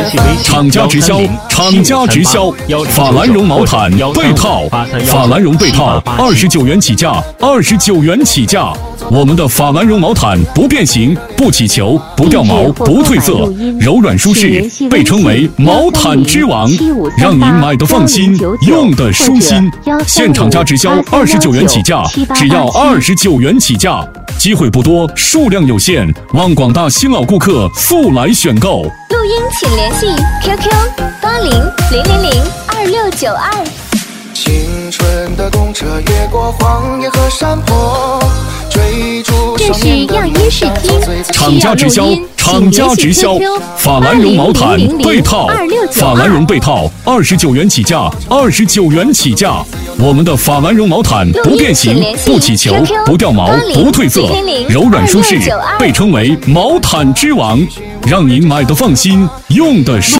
厂家直销，厂家直销，法兰绒毛毯被套，法兰绒被套29元起价，29元起价。我们的法兰绒毛毯不变形、不起球、不掉毛、不褪色，柔软舒适，被称为毛毯之王，让您买的放心，用的舒心。现厂家直销29元起价，只要29元起价。机会不多，数量有限，望广大新老顾客速来选购。 录音请联系 QQ8000022692。 青春的公车越过荒野和山坡，追逐这是样音试听， 厂家直销，厂家直销，法兰绒毛毯被套，法兰绒被套29元起价，29元起价。我们的法兰绒毛毯不变形、不起球、不掉毛、不褪色，柔软舒适，被称为毛毯之王，让您买的放心，用的舒